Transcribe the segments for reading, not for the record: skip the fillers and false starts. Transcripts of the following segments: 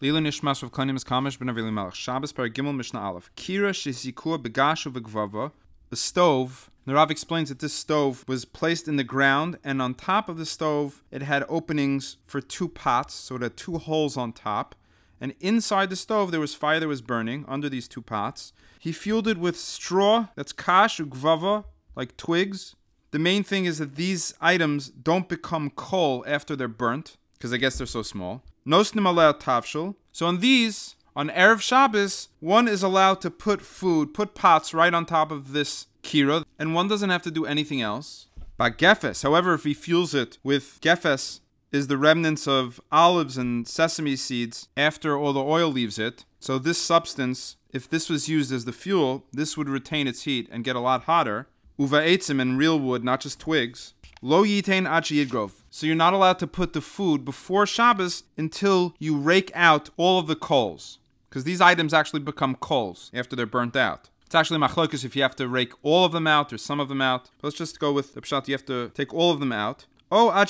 Lila Nishmas Rav Konim is Kamish ben Avili Melech. Shabbos Per Gimel Mishnah Aleph. Kira Shizikua Begashu V'Gvava. The stove. The Rav explains that this stove was placed in the ground, and on top of the stove, it had openings for 2 pots, so it had 2 holes on top. And inside the stove, there was fire that was burning under these 2 pots. He fueled it with straw, that's kash ugvava, like twigs. The main thing is that these items don't become coal after they're burnt, because I guess they're so small. Nosnim aleh tavshel. So on these, on Erev Shabbos, one is allowed to put pots right on top of this kira, and one doesn't have to do anything else. But gefes, however, if he fuels it with gefes, is the remnants of olives and sesame seeds after all the oil leaves it. So this substance, if this was used as the fuel, this would retain its heat and get a lot hotter. Uva eitzim, and real wood, not just twigs. Lo yitain achi yidgrov. So you're not allowed to put the food before Shabbos until you rake out all of the coals. Because these items actually become coals after they're burnt out. It's actually machlokus if you have to rake all of them out or some of them out. But let's just go with the pshat, you have to take all of them out. Or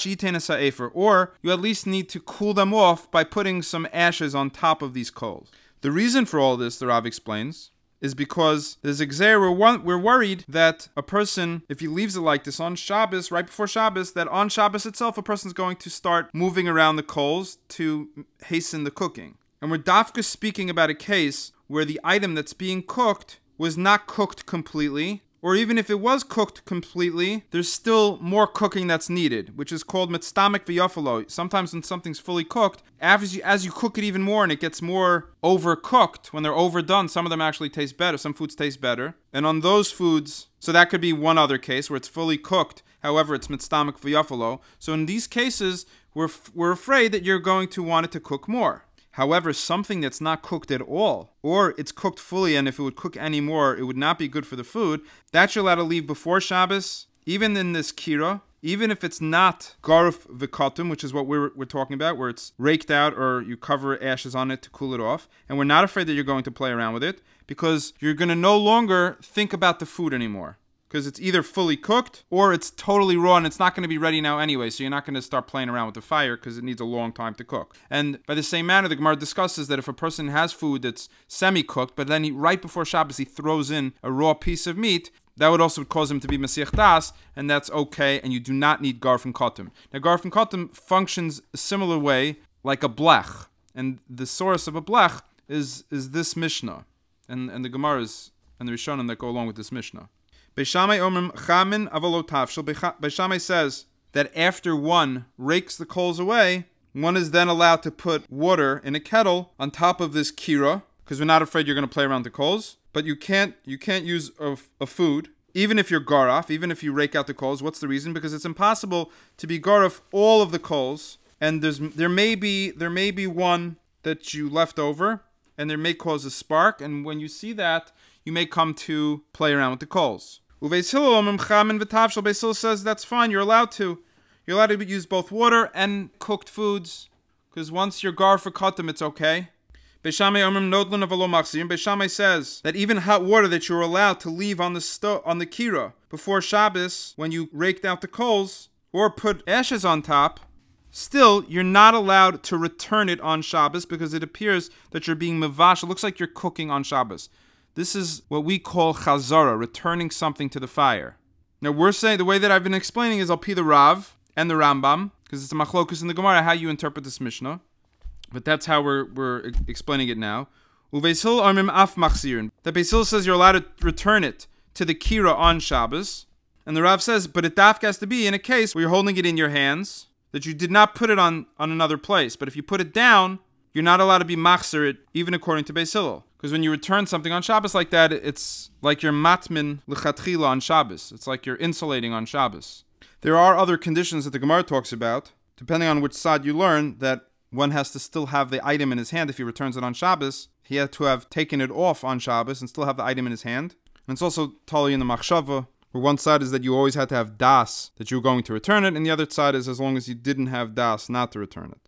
you at least need to cool them off by putting some ashes on top of these coals. The reason for all this, the Rav explains, is because there's a gzeir, we're worried that a person, if he leaves it like this on Shabbos, right before Shabbos, that on Shabbos itself, a person's going to start moving around the coals to hasten the cooking. And we're dafka speaking about a case where the item that's being cooked was not cooked completely, or even if it was cooked completely, there's still more cooking that's needed, which is called mitztamek v'yafalo. Sometimes when something's fully cooked, as you cook it even more and it gets more overcooked, when they're overdone, some of them actually taste better. Some foods taste better. And on those foods, so that could be one other case where it's fully cooked, however, it's mitztamek v'yafalo. So in these cases, we're afraid that you're going to want it to cook more. However, something that's not cooked at all, or it's cooked fully, and if it would cook any more, it would not be good for the food, that you're allowed to leave before Shabbos, even in this kira, even if it's not garuf v'kotum, which is what we're talking about, where it's raked out or you cover ashes on it to cool it off, and we're not afraid that you're going to play around with it, because you're going to no longer think about the food anymore. Because it's either fully cooked or it's totally raw and it's not going to be ready now anyway. So you're not going to start playing around with the fire because it needs a long time to cook. And by the same manner, the Gemara discusses that if a person has food that's semi-cooked, but then right before Shabbos he throws in a raw piece of meat, that would also cause him to be Mesiach Das, and that's okay, and you do not need Garf and Kotum. Now Garf and Kotum functions a similar way like a blech. And the source of a blech is this Mishnah. And the Gemaras and the Rishonim that go along with this Mishnah. Beis Shammai says that after one rakes the coals away, one is then allowed to put water in a kettle on top of this kira, because we're not afraid you're going to play around the coals. But you can't use a food, even if you're garaf, even if you rake out the coals. What's the reason? Because it's impossible to be garaf all of the coals, and there may be one that you left over, and there may cause a spark, and when you see that, you may come to play around with the coals. Beis Hillel says that's fine, you're allowed to. You're allowed to use both water and cooked foods, because once you're gar for katam, it's okay. Beis Shammai says that even hot water that you're allowed to leave on the kira before Shabbos, when you raked out the coals, or put ashes on top, still, you're not allowed to return it on Shabbos, because it appears that you're being mevash. It looks like you're cooking on Shabbos. This is what we call chazara, returning something to the fire. Now we're saying, the way that I've been explaining is Al Pi the Rav and the Rambam, because it's a machlokus in the Gemara how you interpret this Mishnah. But that's how we're explaining it now. Uveis Hillel armim af machzirin. That Beis Hillel says you're allowed to return it to the kira on Shabbos. And the Rav says, but it dafka has to be in a case where you're holding it in your hands, that you did not put it on another place. But if you put it down, you're not allowed to be machzir it, even according to Beis Hillel. Because when you return something on Shabbos like that, it's like you're matmin l'chatchila on Shabbos. It's like you're insulating on Shabbos. There are other conditions that the Gemara talks about, depending on which side you learn, that one has to still have the item in his hand. If he returns it on Shabbos, he had to have taken it off on Shabbos and still have the item in his hand. And it's also tali in the machshava, where one side is that you always had to have das, that you were going to return it, and the other side is as long as you didn't have das, not to return it.